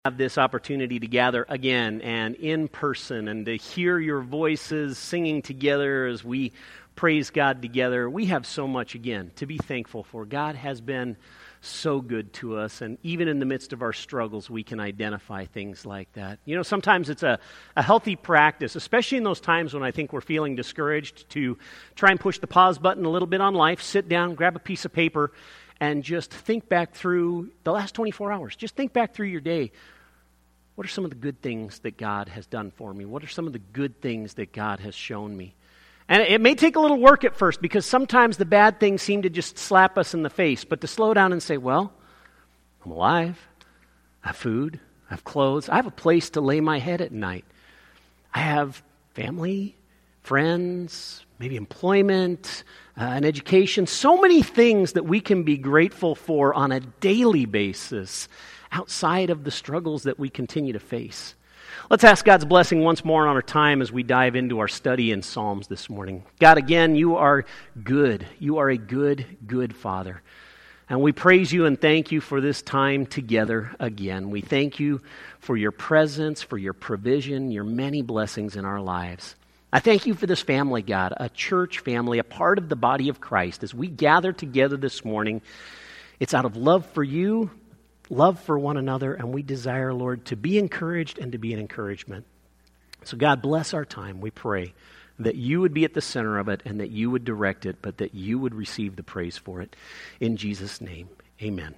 Have this opportunity to gather again and in person and to hear your voices singing together as we praise God together. We have so much again to be thankful for. God has been so good to us, and even in the midst of our struggles, we can identify things like that. You know, sometimes it's a healthy practice, especially in those times when I think we're feeling discouraged, to try and push the pause button a little bit on life, sit down, grab a piece of paper, and just think back through the last 24 hours. Just think back through your day. What are some of the good things that God has done for me? What are some of the good things that God has shown me? And it may take a little work at first, because sometimes the bad things seem to just slap us in the face. But to slow down and say, well, I'm alive. I have food. I have clothes. I have a place to lay my head at night. I have family, friends, maybe employment, an education. So many things that we can be grateful for on a daily basis outside of the struggles that we continue to face. Let's ask God's blessing once more on our time as we dive into our study in Psalms this morning. God, again, you are good. You are a good, good Father. And we praise you and thank you for this time together again. We thank you for your presence, for your provision, your many blessings in our lives. I thank you for this family, God, a church family, a part of the body of Christ. As we gather together this morning, it's out of love for you, love for one another, and we desire, Lord, to be encouraged and to be an encouragement. So God, bless our time, we pray, that you would be at the center of it and that you would direct it, but that you would receive the praise for it. In Jesus' name, amen.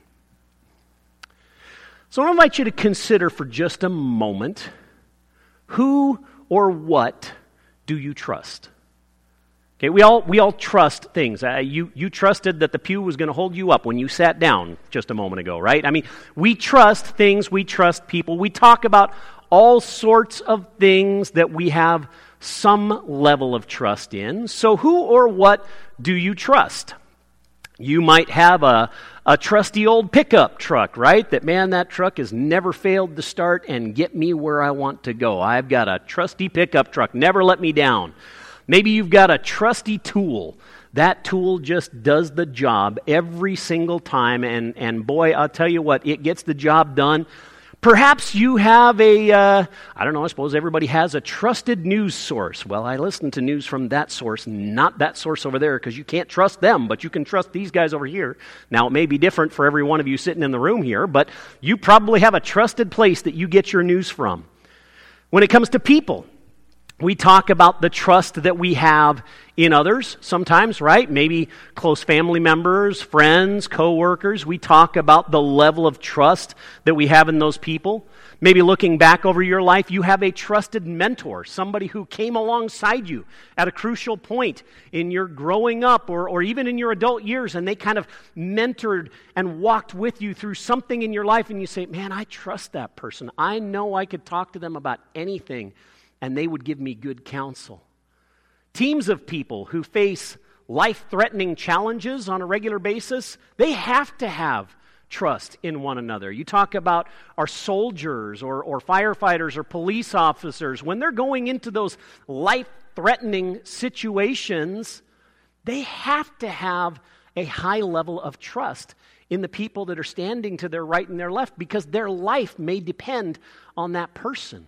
So I want to invite you to consider for just a moment, who or what do you trust? Okay, we all trust things. You trusted that the pew was going to hold you up when you sat down just a moment ago, right? I mean, we trust things, we trust people. We talk about all sorts of things that we have some level of trust in. So who or what do you trust? You might have a trusty old pickup truck, right? That truck has never failed to start and get me where I want to go. I've got a trusty pickup truck, never let me down. Maybe you've got a trusty tool. That tool just does the job every single time, and boy, I'll tell you what, it gets the job done. Perhaps you have I suppose everybody has a trusted news source. Well, I listen to news from that source, not that source over there, because you can't trust them, but you can trust these guys over here. Now, it may be different for every one of you sitting in the room here, but you probably have a trusted place that you get your news from. When it comes to people, we talk about the trust that we have in others sometimes, right? Maybe close family members, friends, co-workers. We talk about the level of trust that we have in those people. Maybe looking back over your life, you have a trusted mentor, somebody who came alongside you at a crucial point in your growing up or even in your adult years, and they kind of mentored and walked with you through something in your life, and you say, man, I trust that person. I know I could talk to them about anything, and they would give me good counsel. Teams of people who face life-threatening challenges on a regular basis, they have to have trust in one another. You talk about our soldiers or firefighters or police officers. When they're going into those life-threatening situations, they have to have a high level of trust in the people that are standing to their right and their left, because their life may depend on that person.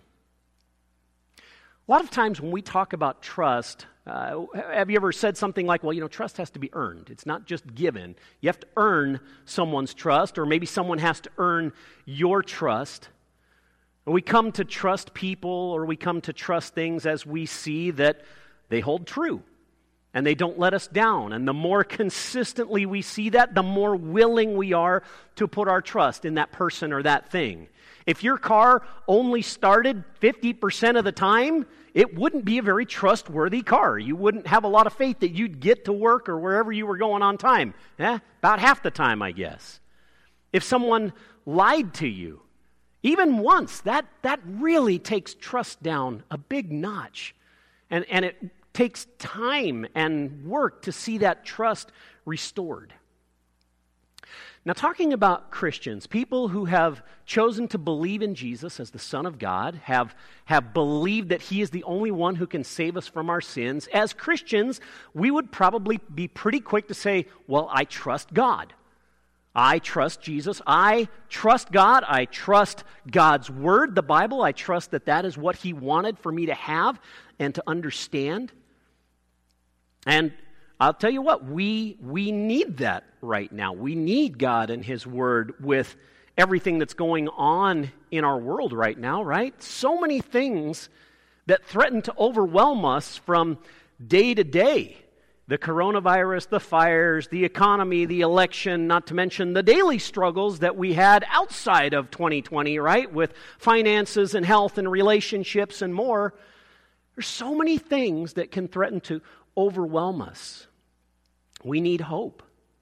A lot of times when we talk about trust, have you ever said something like, well, trust has to be earned. It's not just given. You have to earn someone's trust, or maybe someone has to earn your trust. And we come to trust people, or we come to trust things as we see that they hold true and they don't let us down. And the more consistently we see that, the more willing we are to put our trust in that person or that thing. If your car only started 50% of the time, it wouldn't be a very trustworthy car. You wouldn't have a lot of faith that you'd get to work or wherever you were going on time. About half the time, I guess. If someone lied to you, even once, that really takes trust down a big notch. And it takes time and work to see that trust restored. Now, talking about Christians, people who have chosen to believe in Jesus as the Son of God, have believed that He is the only one who can save us from our sins, as Christians, we would probably be pretty quick to say, well, I trust God. I trust Jesus. I trust God. I trust God's Word, the Bible. I trust that that is what He wanted for me to have and to understand. And I'll tell you what, we need that right now. We need God and His Word with everything that's going on in our world right now, right? So many things that threaten to overwhelm us from day to day. The coronavirus, the fires, the economy, the election, not to mention the daily struggles that we had outside of 2020, right? With finances and health and relationships and more. There's so many things that can threaten to overwhelm us. We need hope.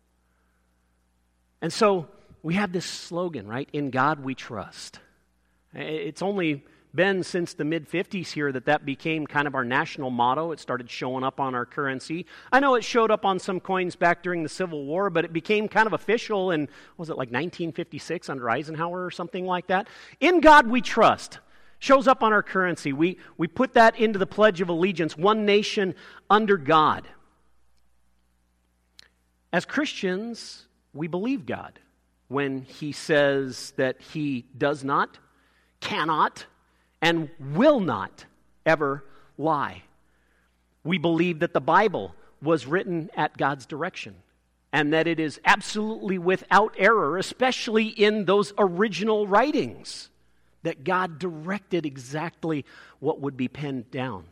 And so we have this slogan, right? In God we trust. It's only been since the mid-50s here that became kind of our national motto. It started showing up on our currency. I know it showed up on some coins back during the Civil War, but it became kind of official in, was it like 1956 under Eisenhower or something like that? In God we trust. Shows up on our currency. We put that into the Pledge of Allegiance, one nation under God. As Christians, we believe God when He says that He does not, cannot, and will not ever lie. We believe that the Bible was written at God's direction and that it is absolutely without error, especially in those original writings, that God directed exactly what would be penned down.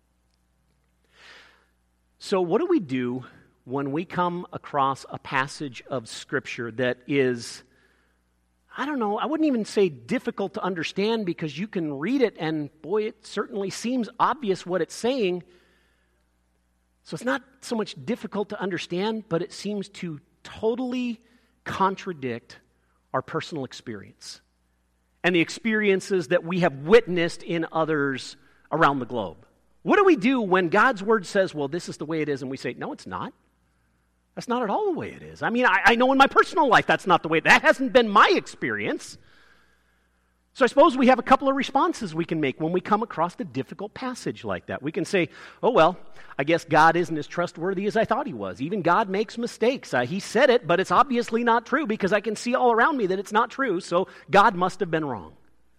So what do we do when we come across a passage of Scripture that is, I don't know, I wouldn't even say difficult to understand because you can read it and boy, it certainly seems obvious what it's saying. So it's not so much difficult to understand, but it seems to totally contradict our personal experience and the experiences that we have witnessed in others around the globe. What do we do when God's Word says, well, this is the way it is, and we say, no, it's not. That's not at all the way it is. I mean, I know in my personal life that's not the way. That hasn't been my experience. So I suppose we have a couple of responses we can make when we come across a difficult passage like that. We can say, oh, well, I guess God isn't as trustworthy as I thought He was. Even God makes mistakes. He said it, but it's obviously not true because I can see all around me that it's not true, so God must have been wrong.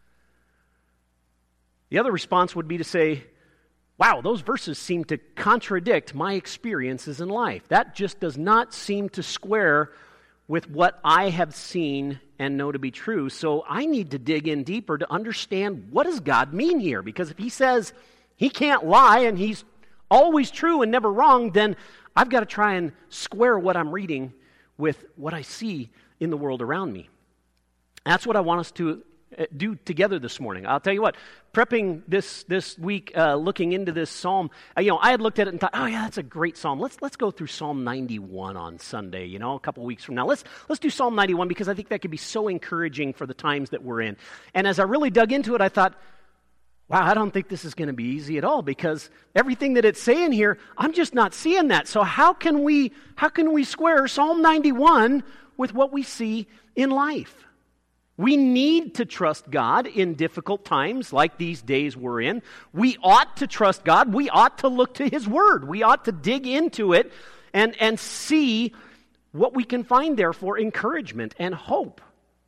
The other response would be to say, wow, those verses seem to contradict my experiences in life. That just does not seem to square with what I have seen and know to be true. So I need to dig in deeper to understand what does God mean here? Because if He says He can't lie and He's always true and never wrong, then I've got to try and square what I'm reading with what I see in the world around me. That's what I want us to do together this morning. I'll tell you what, prepping this week, looking into this psalm, I had looked at it and thought, oh yeah, that's a great psalm. Let's go through Psalm 91 on Sunday, a couple weeks from now. Let's do Psalm 91 because I think that could be so encouraging for the times that we're in. And as I really dug into it, I thought, wow, I don't think this is going to be easy at all because everything that it's saying here, I'm just not seeing that. So how can we square Psalm 91 with what we see in life? We need to trust God in difficult times like these days we're in. We ought to trust God. We ought to look to His Word. We ought to dig into it and see what we can find there for encouragement and hope.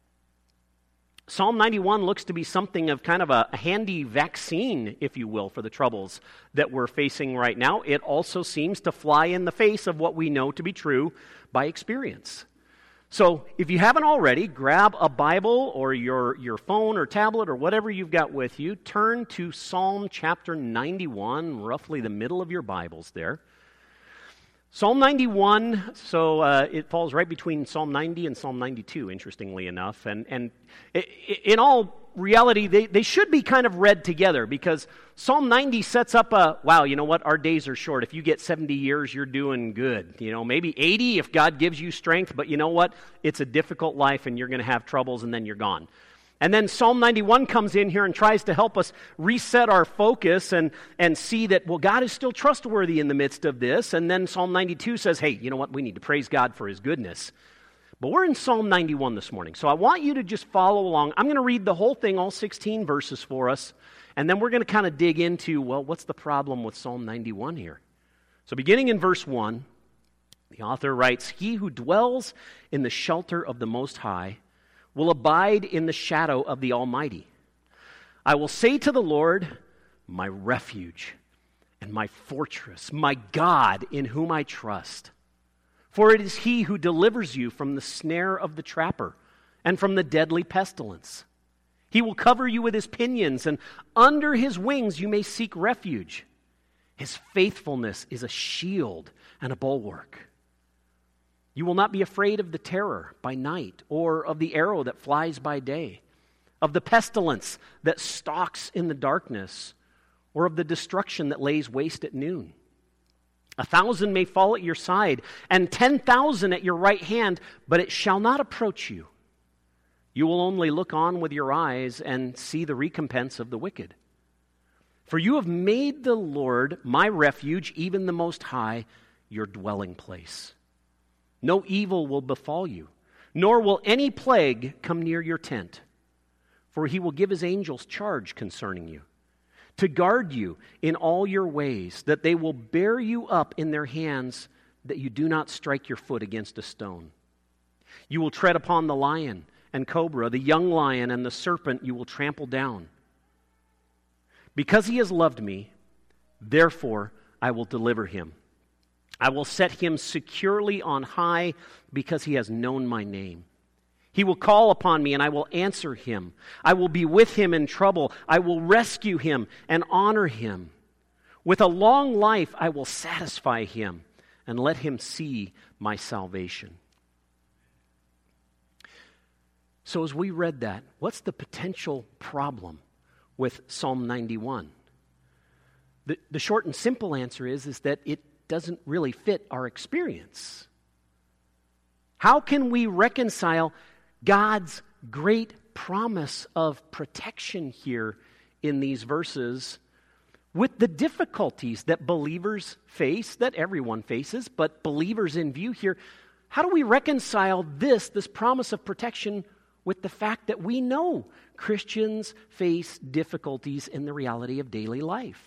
Psalm 91 looks to be something of kind of a handy vaccine, if you will, for the troubles that we're facing right now. It also seems to fly in the face of what we know to be true by experience. So if you haven't already, grab a Bible or your phone or tablet or whatever you've got with you. Turn to Psalm chapter 91, roughly the middle of your Bibles there. Psalm 91, so it falls right between Psalm 90 and Psalm 92, interestingly enough. And in all reality, they should be kind of read together because Psalm 90 sets up wow, you know what, our days are short. If you get 70 years, you're doing good. Maybe 80 if God gives you strength, but you know what? It's a difficult life and you're going to have troubles and then you're gone. And then Psalm 91 comes in here and tries to help us reset our focus and see that, well, God is still trustworthy in the midst of this. And then Psalm 92 says, hey, you know what? We need to praise God for His goodness. But we're in Psalm 91 this morning, so I want you to just follow along. I'm going to read the whole thing, all 16 verses for us, and then we're going to kind of dig into, well, what's the problem with Psalm 91 here? So beginning in verse 1, The author writes, "He who dwells in the shelter of the Most High will abide in the shadow of the Almighty. I will say to the Lord, my refuge and my fortress, my God in whom I trust. For it is He who delivers you from the snare of the trapper and from the deadly pestilence. He will cover you with His pinions, and under His wings you may seek refuge. His faithfulness is a shield and a bulwark. You will not be afraid of the terror by night, or of the arrow that flies by day, of the pestilence that stalks in the darkness, or of the destruction that lays waste at noon. 1,000 may fall at your side, and 10,000 at your right hand, but it shall not approach you. You will only look on with your eyes and see the recompense of the wicked. For you have made the Lord, my refuge, even the Most High, your dwelling place. No evil will befall you, nor will any plague come near your tent. For He will give His angels charge concerning you, to guard you in all your ways, that they will bear you up in their hands, that you do not strike your foot against a stone. You will tread upon the lion and cobra, the young lion and the serpent you will trample down. Because He has loved me, therefore I will deliver him. I will set him securely on high, because he has known my name. He will call upon me, and I will answer him. I will be with him in trouble. I will rescue him and honor him. With a long life I will satisfy him and let him see my salvation." So as we read that, what's the potential problem with Psalm 91? The short and simple answer is that it doesn't really fit our experience. How can we reconcile God's great promise of protection here in these verses with the difficulties that believers face, that everyone faces, but believers in view here? How do we reconcile this promise of protection with the fact that we know Christians face difficulties in the reality of daily life?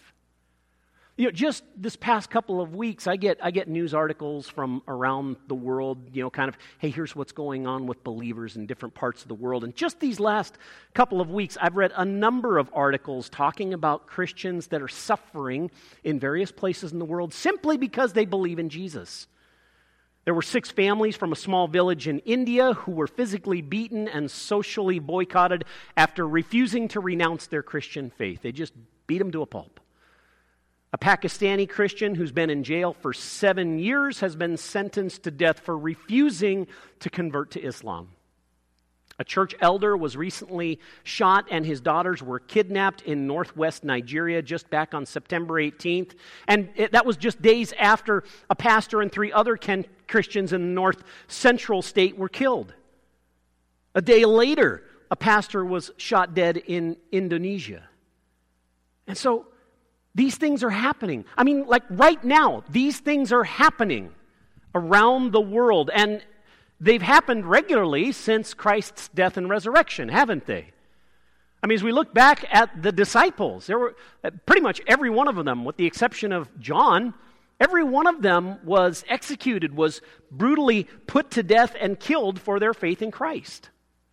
Just this past couple of weeks, I get news articles from around the world, kind of, hey, here's what's going on with believers in different parts of the world. And just these last couple of weeks, I've read a number of articles talking about Christians that are suffering in various places in the world simply because they believe in Jesus. There were 6 families from a small village in India who were physically beaten and socially boycotted after refusing to renounce their Christian faith. They just beat them to a pulp. A Pakistani Christian who's been in jail for 7 years has been sentenced to death for refusing to convert to Islam. A church elder was recently shot and his daughters were kidnapped in northwest Nigeria just back on September 18th. And that was just days after a pastor and 3 other Christians in the north central state were killed. A day later, a pastor was shot dead in Indonesia. And so these things are happening. I mean, like right now, these things are happening around the world. And they've happened regularly since Christ's death and resurrection, haven't they? I mean, as we look back at the disciples, there were pretty much every one of them, with the exception of John, every one of them was executed, was brutally put to death and killed for their faith in Christ.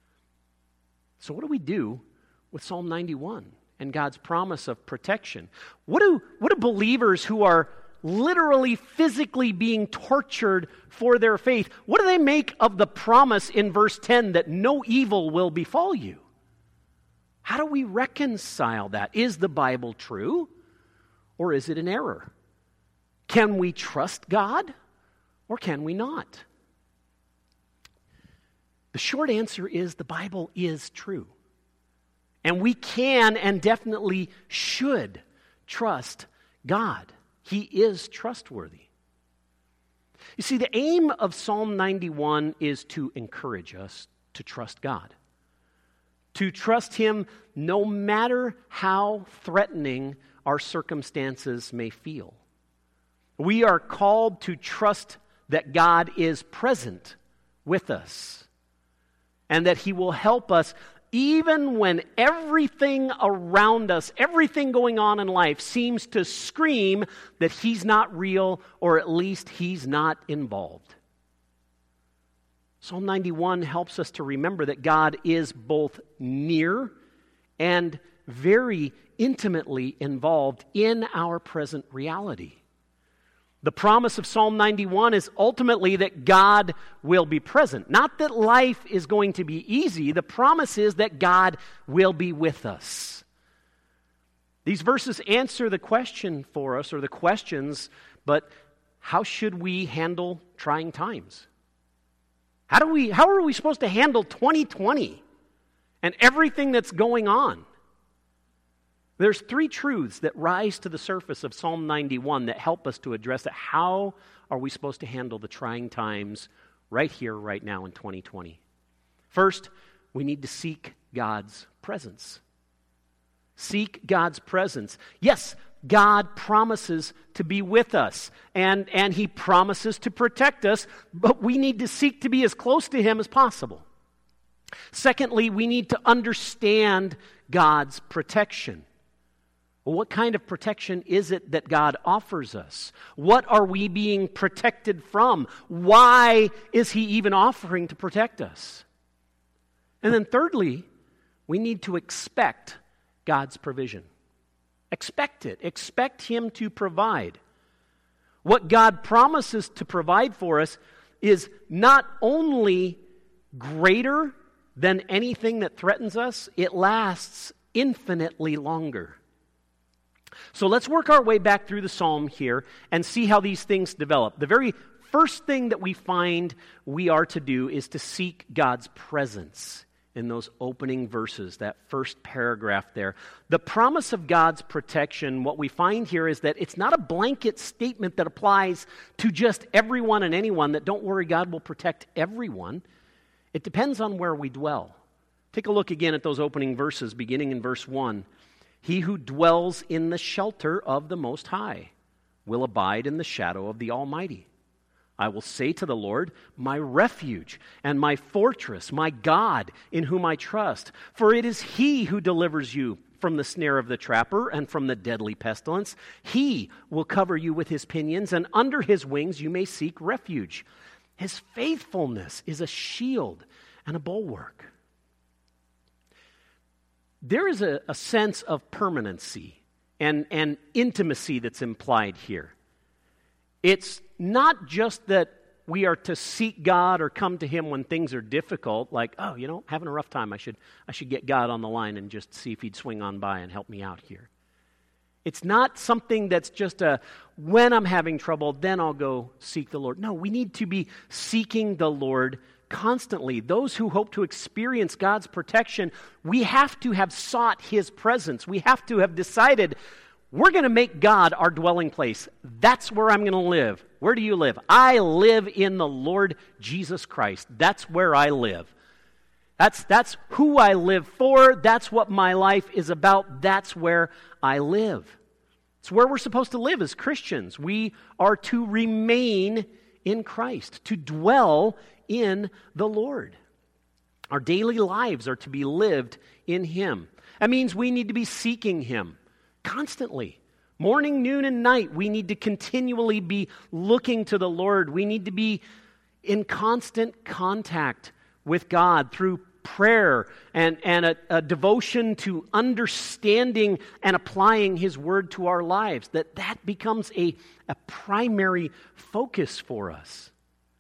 So what do we do with Psalm 91 and God's promise of protection? What do believers who are literally physically being tortured for their faith, what do they make of the promise in verse 10 that no evil will befall you? How do we reconcile that? Is the Bible true, or is it an error? Can we trust God, or can we not? The short answer is the Bible is true. And we can and definitely should trust God. He is trustworthy. You see, the aim of Psalm 91 is to encourage us to trust God. To trust Him no matter how threatening our circumstances may feel. We are called to trust that God is present with us and that He will help us even when everything around us, everything going on in life seems to scream that He's not real, or at least He's not involved. Psalm 91 helps us to remember that God is both near and very intimately involved in our present reality. The promise of Psalm 91 is ultimately that God will be present. Not that life is going to be easy. The promise is that God will be with us. These verses answer the question for us, or the questions, but how should we handle trying times? How are we supposed to handle 2020 and everything that's going on? There's three truths that rise to the surface of Psalm 91 that help us to address it. How are we supposed to handle the trying times right here, right now in 2020? First, we need to seek God's presence. Seek God's presence. Yes, God promises to be with us, and He promises to protect us, but we need to seek to be as close to Him as possible. Secondly, we need to understand God's protection. Well, what kind of protection is it that God offers us? What are we being protected from? Why is He even offering to protect us? And then thirdly, we need to expect God's provision. Expect it. Expect Him to provide. What God promises to provide for us is not only greater than anything that threatens us, it lasts infinitely longer. So let's work our way back through the psalm here and see how these things develop. The very first thing that we find we are to do is to seek God's presence in those opening verses, that first paragraph there. The promise of God's protection, what we find here is that it's not a blanket statement that applies to just everyone and anyone, that don't worry, God will protect everyone. It depends on where we dwell. Take a look again at those opening verses, beginning in verse 1. He who dwells in the shelter of the Most High will abide in the shadow of the Almighty. I will say to the Lord, my refuge and my fortress, my God, in whom I trust. For it is He who delivers you from the snare of the trapper and from the deadly pestilence. He will cover you with His pinions, and under His wings you may seek refuge. His faithfulness is a shield and a bulwark. There is a sense of permanency and intimacy that's implied here. It's not just that we are to seek God or come to Him when things are difficult, like, oh, having a rough time, I should get God on the line and just see if He'd swing on by and help me out here. It's not something that's just when I'm having trouble, then I'll go seek the Lord. No, we need to be seeking the Lord constantly. Those who hope to experience God's protection, we have to have sought His presence. We have to have decided, we're going to make God our dwelling place. That's where I'm going to live. Where do you live? I live in the Lord Jesus Christ. That's where I live. That's who I live for. That's what my life is about. That's where I live. It's where we're supposed to live as Christians. We are to remain in Christ, to dwell in the Lord. Our daily lives are to be lived in Him. That means we need to be seeking Him constantly. Morning, noon, and night, we need to continually be looking to the Lord. We need to be in constant contact with God through prayer and a devotion to understanding and applying His Word to our lives, that becomes a primary focus for us.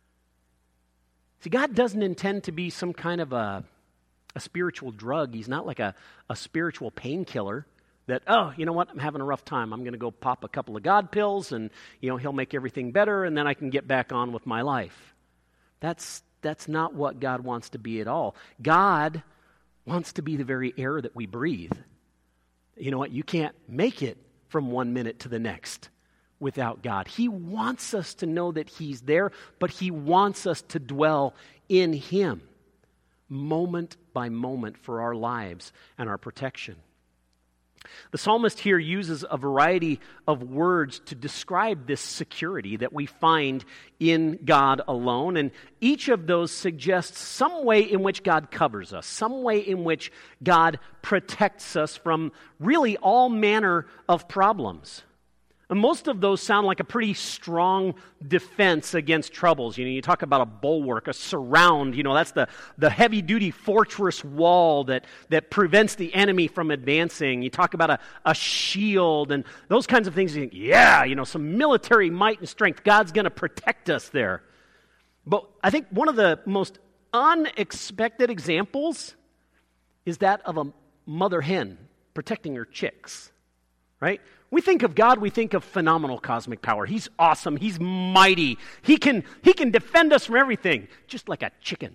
See, God doesn't intend to be some kind of a spiritual drug. He's not like a spiritual painkiller that, oh, you know what, I'm having a rough time. I'm going to go pop a couple of God pills and, He'll make everything better and then I can get back on with my life. That's not what God wants to be at all. God wants to be the very air that we breathe. You know what? You can't make it from one minute to the next without God. He wants us to know that He's there, but He wants us to dwell in Him moment by moment for our lives and our protection. The psalmist here uses a variety of words to describe this security that we find in God alone, and each of those suggests some way in which God covers us, some way in which God protects us from really all manner of problems. And most of those sound like a pretty strong defense against troubles. You talk about a bulwark, a surround. That's the heavy-duty fortress wall that prevents the enemy from advancing. You talk about a shield and those kinds of things. You think, some military might and strength. God's going to protect us there. But I think one of the most unexpected examples is that of a mother hen protecting her chicks, right? We think of God, we think of phenomenal cosmic power. He's awesome. He's mighty. He can defend us from everything, just like a chicken.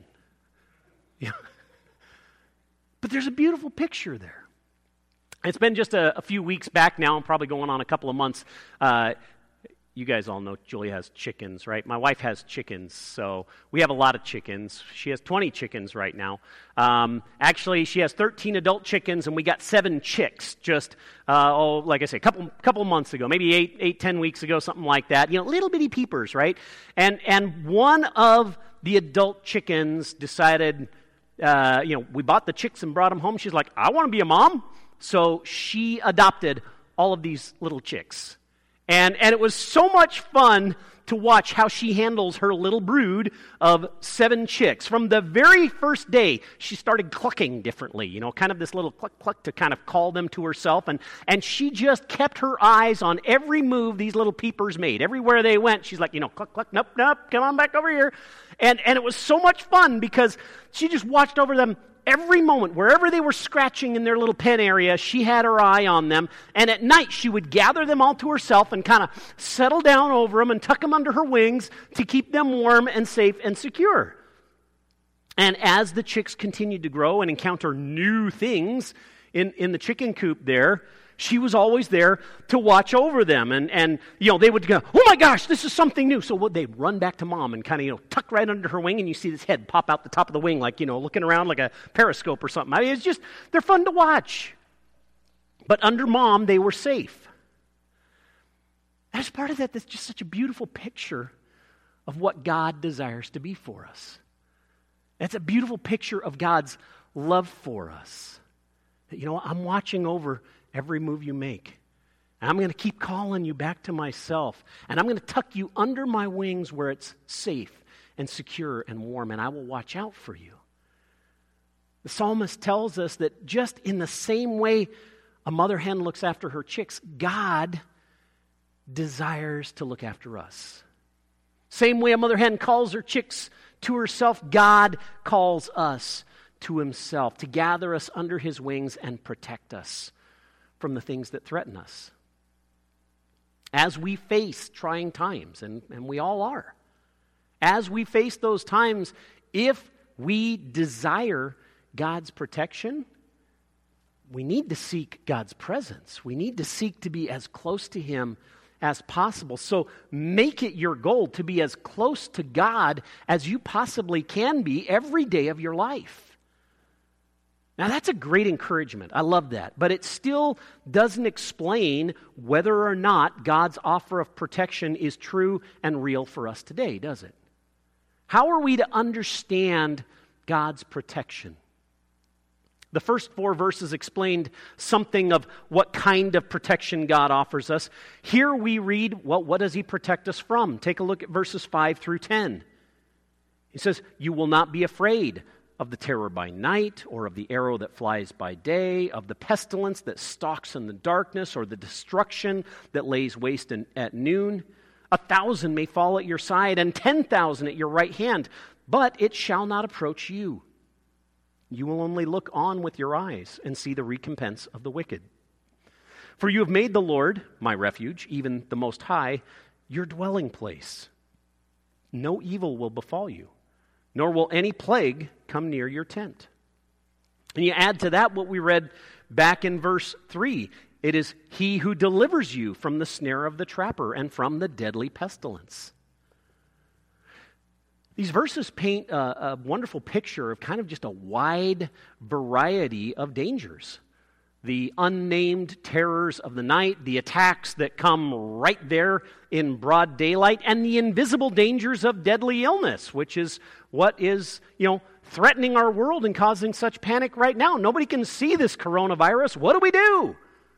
But there's a beautiful picture there. It's been just a few weeks back now, and probably going on a couple of months. You guys all know Julie has chickens, right? My wife has chickens, so we have a lot of chickens. She has 20 chickens right now. Actually, she has 13 adult chickens, and we got 7 chicks just, like I say, a couple months ago, maybe 10 weeks ago, something like that. Little bitty peepers, right? And one of the adult chickens decided, we bought the chicks and brought them home. She's like, I want to be a mom. So she adopted all of these little chicks. And it was so much fun to watch how she handles her little brood of 7 chicks. From the very first day, she started clucking differently, kind of this little cluck cluck to kind of call them to herself. And she just kept her eyes on every move these little peepers made. Everywhere they went, she's like, cluck cluck, nope, come on back over here. And it was so much fun because she just watched over them every moment. Wherever they were scratching in their little pen area, she had her eye on them. And at night, she would gather them all to herself and kind of settle down over them and tuck them under her wings to keep them warm and safe and secure. And as the chicks continued to grow and encounter new things in the chicken coop there, she was always there to watch over them. And they would go, oh my gosh, this is something new. So they'd run back to mom and kind of, tuck right under her wing, and you see this head pop out the top of the wing like, looking around like a periscope or something. I mean, it's just, they're fun to watch. But under mom, they were safe. As part of that, that's just such a beautiful picture of what God desires to be for us. That's a beautiful picture of God's love for us. I'm watching over every move you make. And I'm going to keep calling you back to myself. And I'm going to tuck you under my wings where it's safe and secure and warm, and I will watch out for you. The psalmist tells us that just in the same way a mother hen looks after her chicks, God desires to look after us. Same way a mother hen calls her chicks to herself, God calls us to himself, to gather us under his wings and protect us from the things that threaten us. As we face trying times, and we all are, as we face those times, if we desire God's protection, we need to seek God's presence. We need to seek to be as close to him as possible. So make it your goal to be as close to God as you possibly can be every day of your life. Now, that's a great encouragement. I love that. But it still doesn't explain whether or not God's offer of protection is true and real for us today, does it? How are we to understand God's protection? The first 4 verses explained something of what kind of protection God offers us. Here we read, well, what does he protect us from? Take a look at verses 5 through 10. He says, you will not be afraid of the terror by night, or of the arrow that flies by day, of the pestilence that stalks in the darkness, or the destruction that lays waste at noon. 1,000 may fall at your side, and 10,000 at your right hand, but it shall not approach you. You will only look on with your eyes and see the recompense of the wicked. For you have made the Lord, my refuge, even the Most High, your dwelling place. No evil will befall you, nor will any plague come near your tent. And you add to that what we read back in verse 3. It is he who delivers you from the snare of the trapper and from the deadly pestilence. These verses paint a wonderful picture of kind of just a wide variety of dangers. the unnamed terrors of the night, the attacks that come right there in broad daylight, and the invisible dangers of deadly illness, which is what is, threatening our world and causing such panic right now. Nobody can see this coronavirus. What do we do?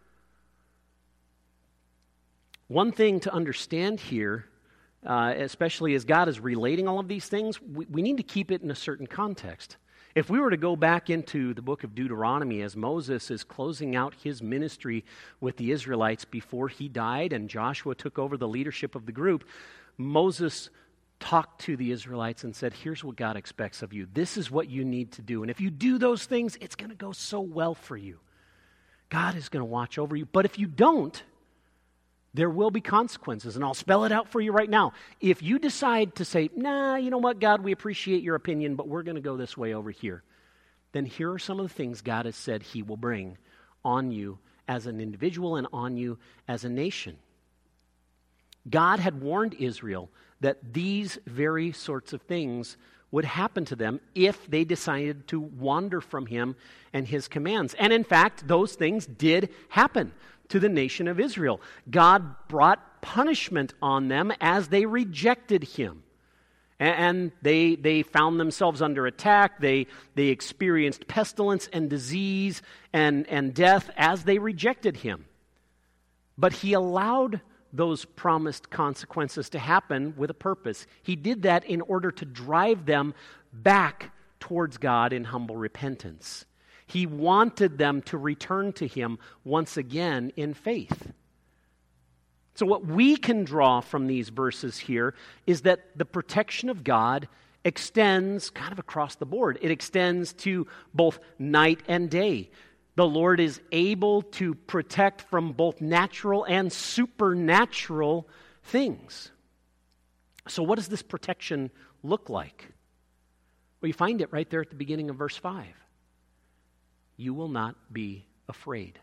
One thing to understand here, especially as God is relating all of these things, we need to keep it in a certain context. If we were to go back into the book of Deuteronomy as Moses is closing out his ministry with the Israelites before he died and Joshua took over the leadership of the group, Moses talked to the Israelites and said, here's what God expects of you. This is what you need to do. And if you do those things, it's going to go so well for you. God is going to watch over you. But if you don't, there will be consequences, and I'll spell it out for you right now. If you decide to say, nah, you know what, God, we appreciate your opinion, but we're going to go this way over here, then here are some of the things God has said he will bring on you as an individual and on you as a nation. God had warned Israel that these very sorts of things would happen to them if they decided to wander from him and his commands. And in fact, those things did happen to the nation of Israel. God brought punishment on them as they rejected him. And they found themselves under attack. They experienced pestilence and disease and death as they rejected him. But he allowed those promised consequences to happen with a purpose. He did that in order to drive them back towards God in humble repentance. He wanted them to return to him once again in faith. So what we can draw from these verses here is that the protection of God extends kind of across the board. It extends to both night and day. The Lord is able to protect from both natural and supernatural things. So what does this protection look like? Well, you find it right there at the beginning of verse 5. You will not be afraid.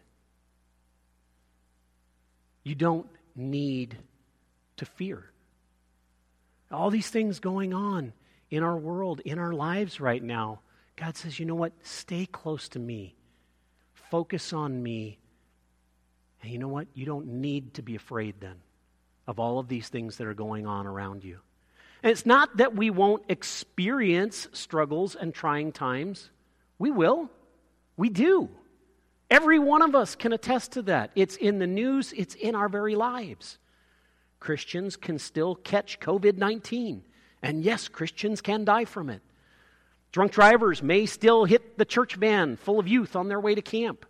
You don't need to fear. All these things going on in our world, in our lives right now, God says, you know what? Stay close to me. Focus on me. And you know what? You don't need to be afraid then of all of these things that are going on around you. And it's not that we won't experience struggles and trying times. We will. We do. Every one of us can attest to that. It's in the news. It's in our very lives. Christians can still catch COVID-19. And yes, Christians can die from it. Drunk drivers may still hit the church van full of youth on their way to camp.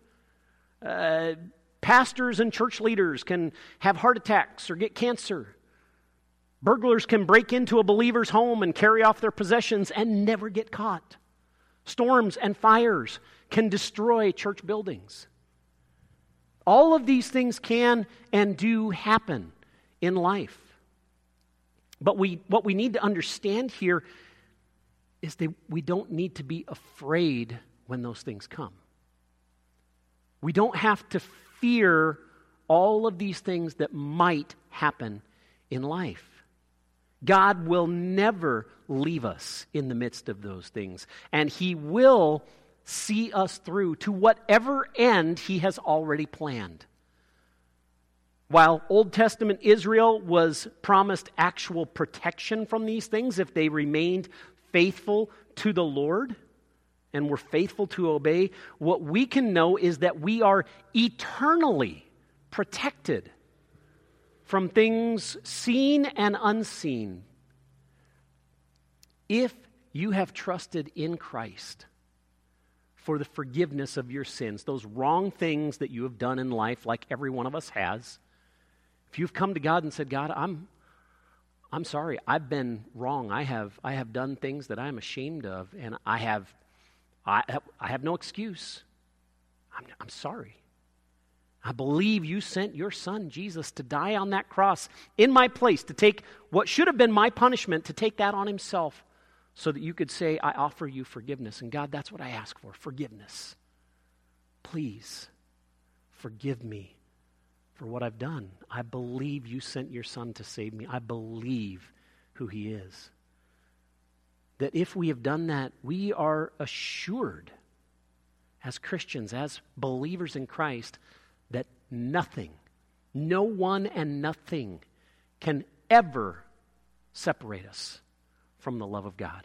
Pastors and church leaders can have heart attacks or get cancer. Burglars can break into a believer's home and carry off their possessions and never get caught. Storms and fires can destroy church buildings. All of these things can and do happen in life. But what we need to understand here is that we don't need to be afraid when those things come. We don't have to fear all of these things that might happen in life. God will never leave us in the midst of those things, and he will see us through to whatever end he has already planned. While Old Testament Israel was promised actual protection from these things if they remained faithful to the Lord and were faithful to obey, what we can know is that we are eternally protected from things seen and unseen. If you have trusted in Christ for the forgiveness of your sins, those wrong things that you have done in life, like every one of us has, if you've come to God and said, God, I'm sorry, I've been wrong. I have done things that I'm ashamed of, and I have no excuse. I'm sorry. I believe you sent your son, Jesus, to die on that cross in my place, to take what should have been my punishment, to take that on himself so that you could say, I offer you forgiveness. And God, that's what I ask for, forgiveness. Please forgive me for what I've done. I believe you sent your son to save me. I believe who he is. That if we have done that, we are assured as Christians, as believers in Christ, that nothing, no one and nothing can ever separate us from the love of God.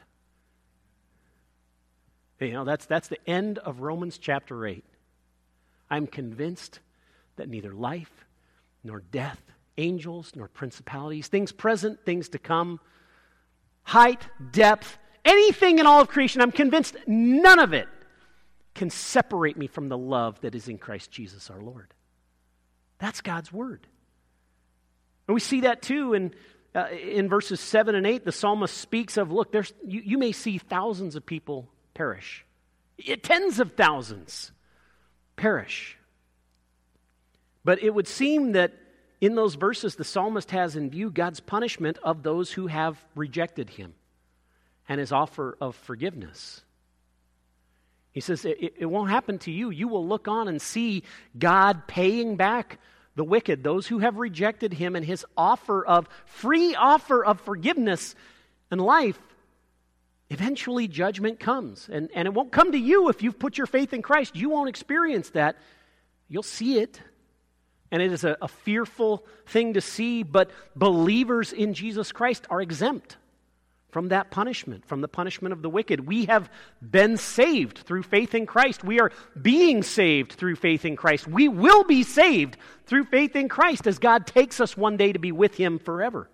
You know, that's the end of Romans chapter 8. I'm convinced that neither life nor death, angels nor principalities, things present, things to come, height, depth, anything in all of creation, I'm convinced none of it can separate me from the love that is in Christ Jesus our Lord. That's God's word. And we see that too in verses 7 and 8. The psalmist speaks of, look, you may see thousands of people perish. Tens of thousands perish. But it would seem that in those verses, the psalmist has in view God's punishment of those who have rejected him and his offer of forgiveness. He says, it won't happen to you. You will look on and see God paying back the wicked, those who have rejected him, and his free offer of forgiveness and life. Eventually judgment comes. And it won't come to you if you've put your faith in Christ. You won't experience that. You'll see it. And it is a fearful thing to see, but believers in Jesus Christ are exempt from that punishment, from the punishment of the wicked. We have been saved through faith in Christ. We are being saved through faith in Christ. We will be saved through faith in Christ as God takes us one day to be with him forever.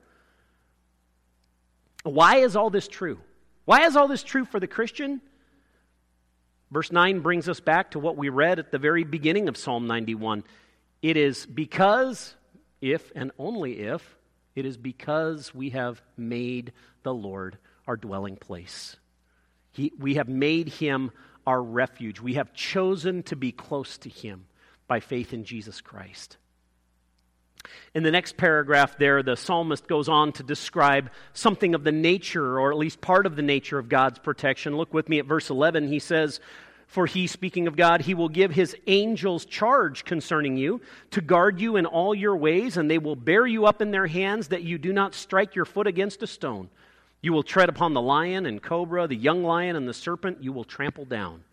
Why is all this true? Why is all this true for the Christian? Verse 9 brings us back to what we read at the very beginning of Psalm 91. It is because, if and only if, it is because we have made the Lord our dwelling place. We have made him our refuge. We have chosen to be close to him by faith in Jesus Christ. In the next paragraph there, the psalmist goes on to describe something of the nature, or at least part of the nature of God's protection. Look with me at verse 11. He says, "For he," speaking of God, "he will give his angels charge concerning you, to guard you in all your ways, and they will bear you up in their hands, that you do not strike your foot against a stone. You will tread upon the lion and cobra, the young lion and the serpent you will trample down."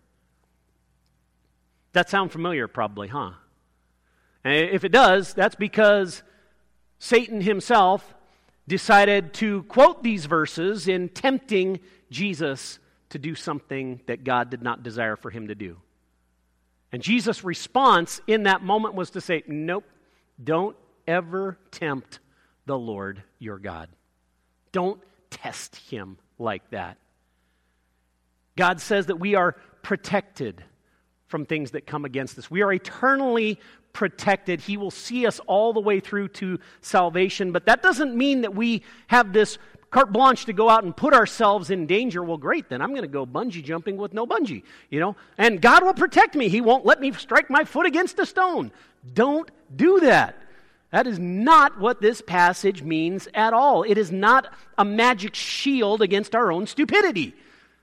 That sound familiar probably, huh? And if it does, that's because Satan himself decided to quote these verses in tempting Jesus to do something that God did not desire for him to do. And Jesus' response in that moment was to say, nope, don't ever tempt the Lord your God. Don't test him like that. God says that we are protected from things that come against us. We are eternally protected. He will see us all the way through to salvation, but that doesn't mean that we have this carte blanche to go out and put ourselves in danger. Well, great, then I'm going to go bungee jumping with no bungee, and God will protect me. He won't let me strike my foot against a stone. Don't do that. That is not what this passage means at all. It is not a magic shield against our own stupidity.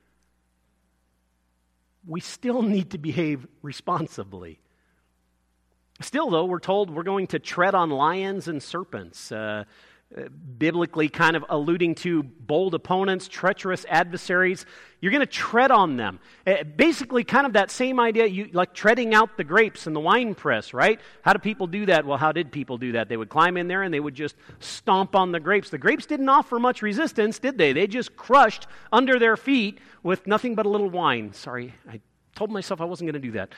We still need to behave responsibly. Still, though, we're told we're going to tread on lions and serpents, biblically kind of alluding to bold opponents, treacherous adversaries. You're going to tread on them. Basically, kind of that same idea, like treading out the grapes in the wine press, right? How do people do that? Well, how did people do that? They would climb in there and they would just stomp on the grapes. The grapes didn't offer much resistance, did they? They just crushed under their feet with nothing but a little wine. Sorry, I told myself I wasn't going to do that.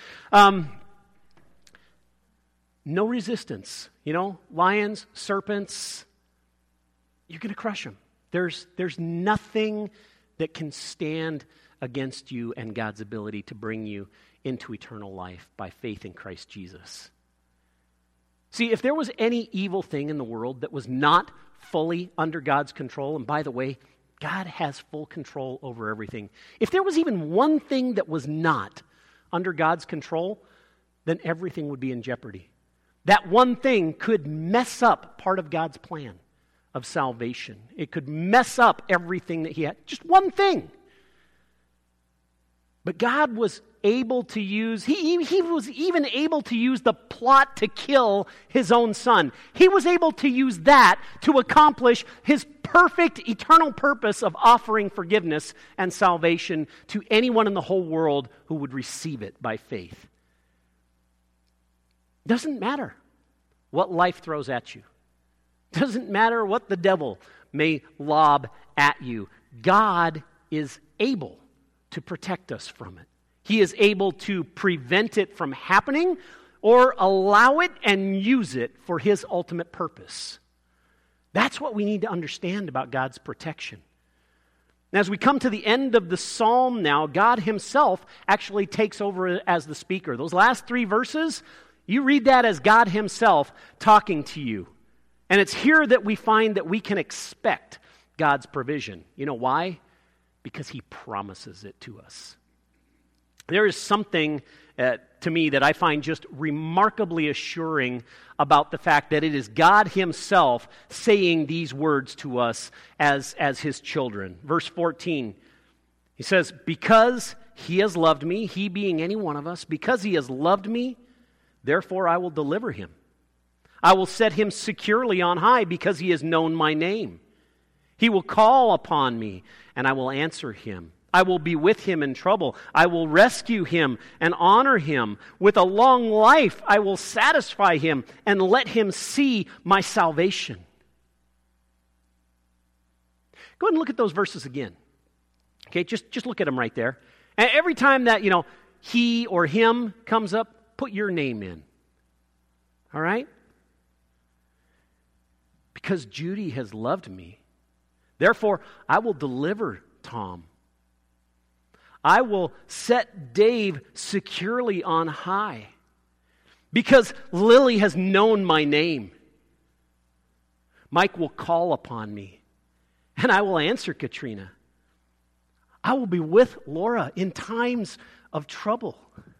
No resistance. Lions, serpents, you're going to crush them. There's nothing that can stand against you and God's ability to bring you into eternal life by faith in Christ Jesus. See, if there was any evil thing in the world that was not fully under God's control, and by the way, God has full control over everything. If there was even one thing that was not under God's control, then everything would be in jeopardy. That one thing could mess up part of God's plan of salvation. It could mess up everything that he had. Just one thing. But God was able to use, he was even able to use the plot to kill his own son. He was able to use that to accomplish his perfect, eternal purpose of offering forgiveness and salvation to anyone in the whole world who would receive it by faith. Doesn't matter what life throws at you. Doesn't matter what the devil may lob at you. God is able to protect us from it. He is able to prevent it from happening or allow it and use it for His ultimate purpose. That's what we need to understand about God's protection. And as we come to the end of the psalm now, God Himself actually takes over as the speaker. Those last 3 verses, you read that as God Himself talking to you. And it's here that we find that we can expect God's provision. You know why? Because He promises it to us. There is something to me that I find just remarkably assuring about the fact that it is God Himself saying these words to us as His children. Verse 14, He says, because He has loved me, He being any one of us, because He has loved me, therefore I will deliver him. I will set him securely on high because he has known my name. He will call upon me, and I will answer him. I will be with him in trouble. I will rescue him and honor him. With a long life I will satisfy him and let him see my salvation. Go ahead and look at those verses again. Okay, just look at them right there. And every time that, he or him comes up, put your name in. All right? Because Judy has loved me, therefore I will deliver Tom. I will set Dave securely on high. Because Lily has known my name. Mike will call upon me, and I will answer Katrina. I will be with Laura in times of trouble.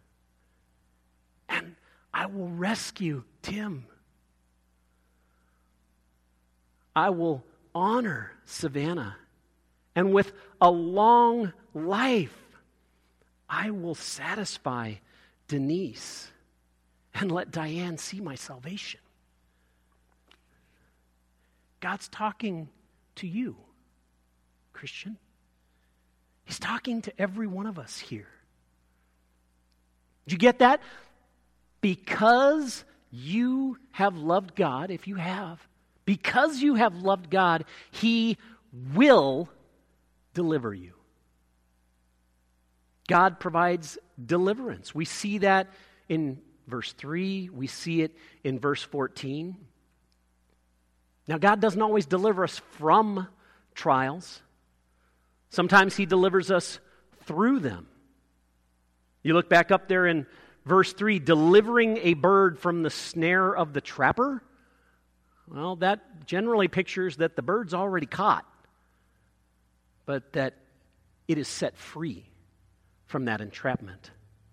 And I will rescue Tim. I will honor Savannah. And with a long life, I will satisfy Denise and let Diane see my salvation. God's talking to you, Christian. He's talking to every one of us here. Did you get that? Because you have loved God, if you have, because you have loved God, He will deliver you. God provides deliverance. We see that in verse 3. We see it in verse 14. Now, God doesn't always deliver us from trials. Sometimes He delivers us through them. You look back up there in verse 3, delivering a bird from the snare of the trapper. Well, that generally pictures that the bird's already caught, but that it is set free from that entrapment.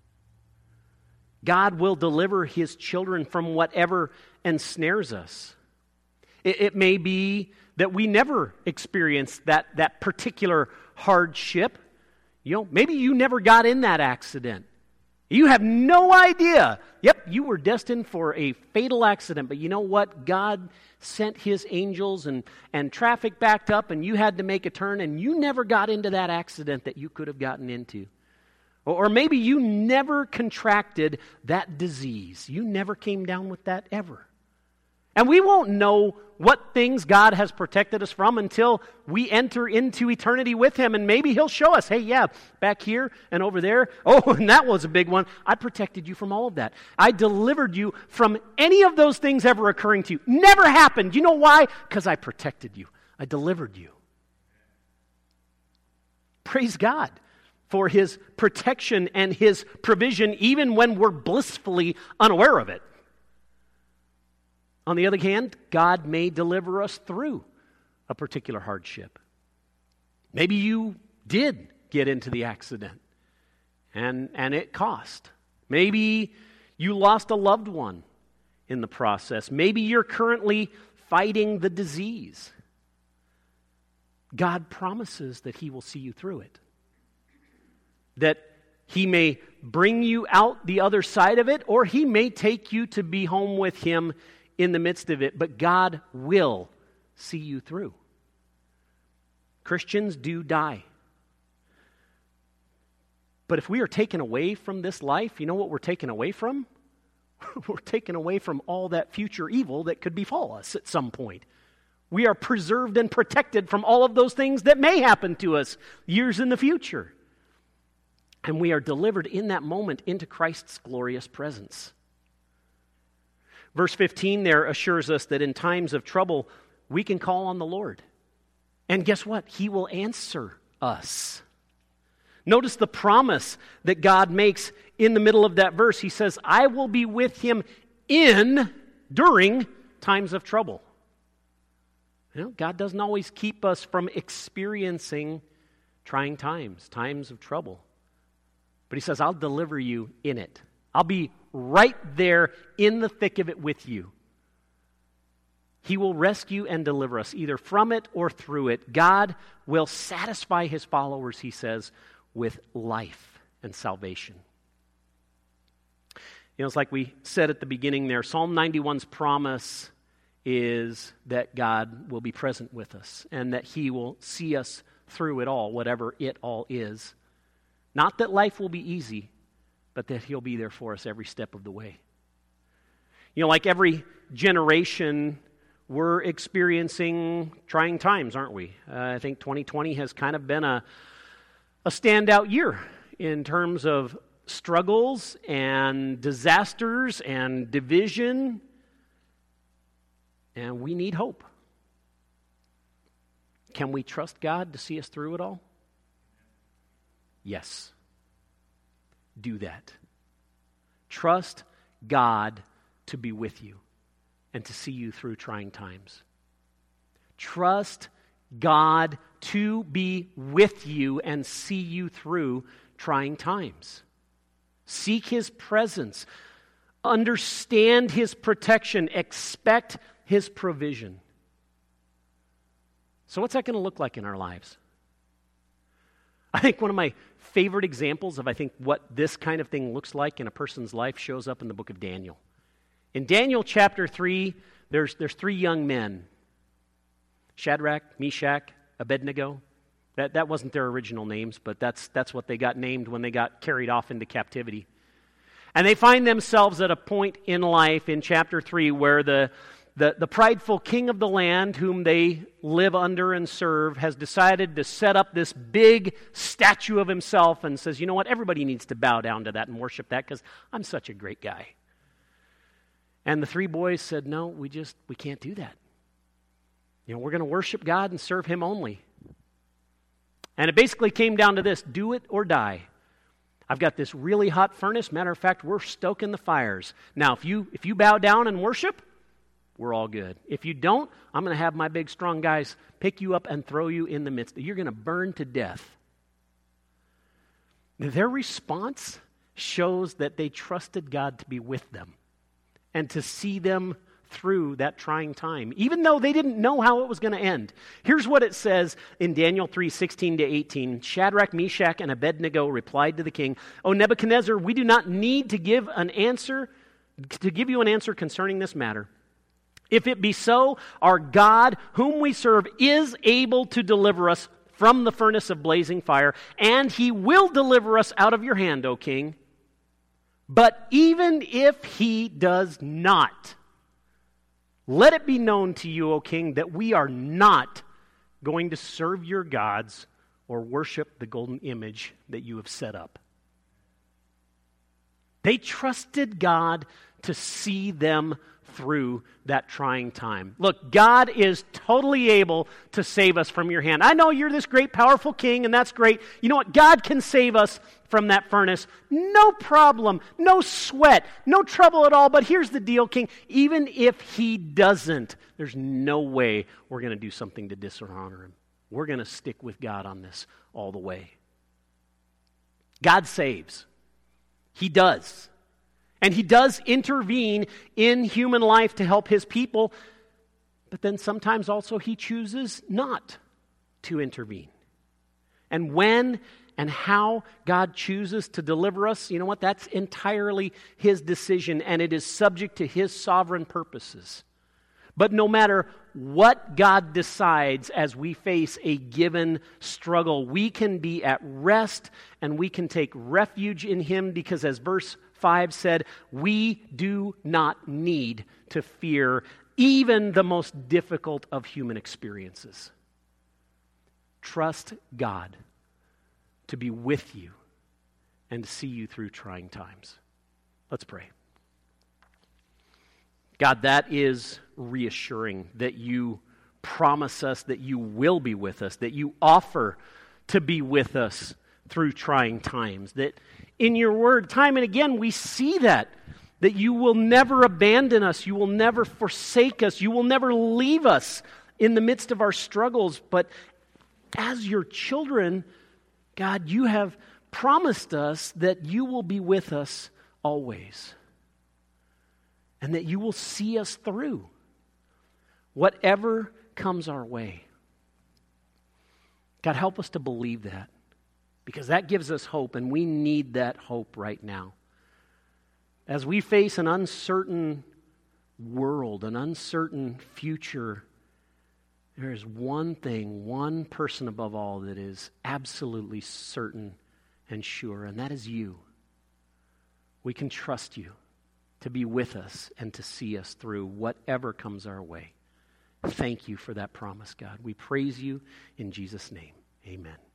God will deliver His children from whatever ensnares us. It may be that we never experience that particular hardship. Maybe you never got in that accident. You have no idea. Yep, you were destined for a fatal accident, but you know what? God sent His angels and traffic backed up and you had to make a turn and you never got into that accident that you could have gotten into. Or maybe you never contracted that disease. You never came down with that ever. And we won't know what things God has protected us from until we enter into eternity with Him. And maybe He'll show us, hey, yeah, back here and over there. Oh, and that was a big one. I protected you from all of that. I delivered you from any of those things ever occurring to you. Never happened. You know why? Because I protected you. I delivered you. Praise God for His protection and His provision, even when we're blissfully unaware of it. On the other hand, God may deliver us through a particular hardship. Maybe you did get into the accident and it cost. Maybe you lost a loved one in the process. Maybe you're currently fighting the disease. God promises that He will see you through it. That He may bring you out the other side of it, or He may take you to be home with Him in the midst of it, but God will see you through. Christians do die. But if we are taken away from this life, you know what we're taken away from? We're taken away from all that future evil that could befall us at some point. We are preserved and protected from all of those things that may happen to us years in the future. And we are delivered in that moment into Christ's glorious presence. Verse 15 there assures us that in times of trouble, we can call on the Lord. And guess what? He will answer us. Notice the promise that God makes in the middle of that verse. He says, I will be with him during times of trouble. You know, God doesn't always keep us from experiencing trying times of trouble. But he says, I'll deliver you in it. I'll be right there in the thick of it with you. He will rescue and deliver us, either from it or through it. God will satisfy his followers, he says, with life and salvation. You know, it's like we said at the beginning there, Psalm 91's promise is that God will be present with us and that he will see us through it all, whatever it all is. Not that life will be easy, but that he'll be there for us every step of the way. You know, like every generation, we're experiencing trying times, aren't we? I think 2020 has kind of been a standout year in terms of struggles and disasters and division, and we need hope. Can we trust God to see us through it all? Yes. Do that. Trust God to be with you and to see you through trying times. Trust God to be with you and see you through trying times. Seek his presence. Understand his protection. Expect his provision. So what's that going to look like in our lives? I think one of my favorite examples of what this kind of thing looks like in a person's life shows up in the book of Daniel. In Daniel chapter 3, there's three young men. Shadrach, Meshach, Abednego. That wasn't their original names, but that's what they got named when they got carried off into captivity. And they find themselves at a point in life in chapter 3 where the prideful king of the land, whom they live under and serve, has decided to set up this big statue of himself and says, you know what, everybody needs to bow down to that and worship that because I'm such a great guy. And the three boys said, no, we can't do that. You know, we're going to worship God and serve him only. And it basically came down to this: do it or die. I've got this really hot furnace. Matter of fact, we're stoking the fires. Now, if you bow down and worship, we're all good. If you don't, I'm going to have my big strong guys pick you up and throw you in the midst. You're going to burn to death. Their response shows that they trusted God to be with them and to see them through that trying time, even though they didn't know how it was going to end. Here's what it says in Daniel 3:16-18. Shadrach, Meshach, and Abednego replied to the king, "O Nebuchadnezzar, we do not need to give you an answer concerning this matter. If it be so, our God, whom we serve, is able to deliver us from the furnace of blazing fire, and he will deliver us out of your hand, O king. But even if he does not, let it be known to you, O king, that we are not going to serve your gods or worship the golden image that you have set up." They trusted God to see them through that trying time. Look, God is totally able to save us from your hand. I know you're this great, powerful king, and that's great. You know what? God can save us from that furnace. No problem, no sweat, no trouble at all. But here's the deal, king. Even if he doesn't, there's no way we're going to do something to dishonor him. We're going to stick with God on this all the way. God saves. He does. And he does intervene in human life to help his people, but then sometimes also he chooses not to intervene. And when and how God chooses to deliver us, you know what? That's entirely his decision, and it is subject to his sovereign purposes. But no matter what God decides as we face a given struggle, we can be at rest and we can take refuge in Him because, as verse 5 said, we do not need to fear even the most difficult of human experiences. Trust God to be with you and to see you through trying times. Let's pray. God, that is reassuring that you promise us that you will be with us, that you offer to be with us through trying times, that in your word, time and again, we see that you will never abandon us, you will never forsake us, you will never leave us in the midst of our struggles. But as your children, God, you have promised us that you will be with us always, and that you will see us through whatever comes our way. God, help us to believe that, because that gives us hope, and we need that hope right now. As we face an uncertain world, an uncertain future, there is one thing, one person above all that is absolutely certain and sure, and that is you. We can trust you to be with us and to see us through whatever comes our way. Thank you for that promise, God. We praise you in Jesus' name. Amen.